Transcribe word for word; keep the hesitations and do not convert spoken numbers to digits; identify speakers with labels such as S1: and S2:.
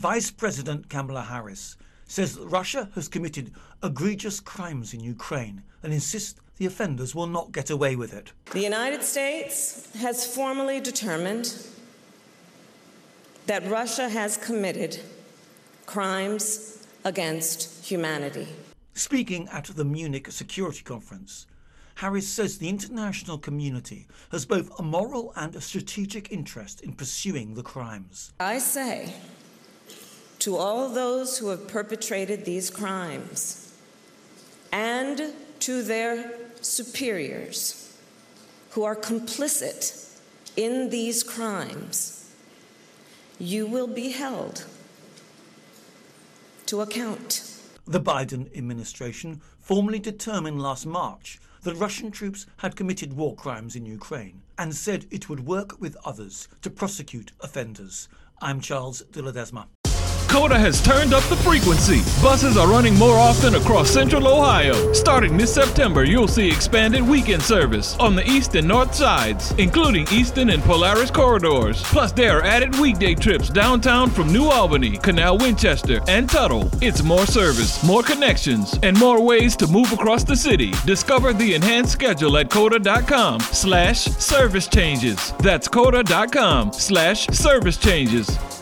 S1: Vice President Kamala Harris says that Russia has committed egregious crimes in Ukraine and insists the offenders will not get away with it.
S2: The United States has formally determined that Russia has committed crimes against humanity.
S1: Speaking at the Munich Security Conference, Harris says the international community has both a moral and a strategic interest in pursuing the crimes.
S2: I say to all those who have perpetrated these crimes and to their superiors who are complicit in these crimes, you will be held to account.
S1: The Biden administration formally determined last March that Russian troops had committed war crimes in Ukraine and said it would work with others to prosecute offenders. I'm Charles de Ledesma.
S3: COTA has turned up the frequency. Buses are running more often across central Ohio. Starting this September, you'll see expanded weekend service on the east and north sides, including Easton and Polaris corridors. Plus, there are added weekday trips downtown from New Albany, Canal Winchester, and Tuttle. It's more service, more connections, and more ways to move across the city. Discover the enhanced schedule at COTA.com slash service changes. That's COTA.com slash service changes.